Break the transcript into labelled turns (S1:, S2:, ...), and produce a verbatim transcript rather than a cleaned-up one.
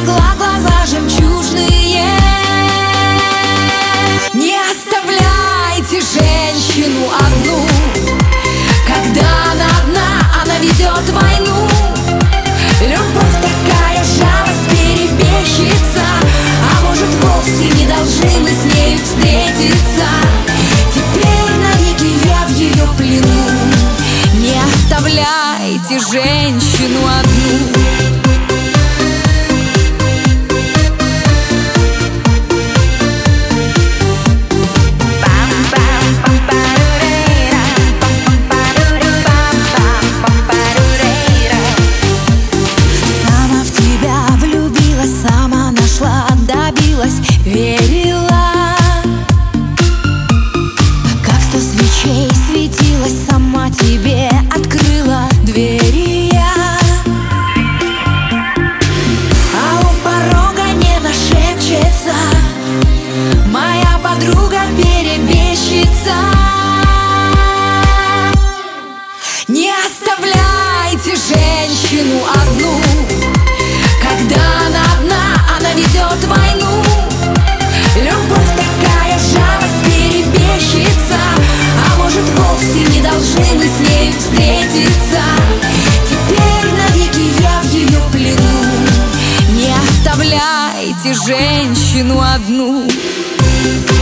S1: могла, глаза жемчужные. Не оставляйте женщину одну, когда она одна, она ведет войну. Любовь такая, жалость перебежчица, а может вовсе не должны мы с нею встретиться. Теперь навеки я в ее плену. Не оставляйте женщину одну. Верила, как сто свечей светилась, сама тебе открыла двери я. А у порога не нашепчется моя подруга-перебежчица. Не оставляйте женщину одну, когда она одна, она ведет войну. Любовь такая, жалость перебежчица, а может вовсе не должны мы с ней встретиться. Теперь навеки я в ее плену. Не оставляйте женщину одну.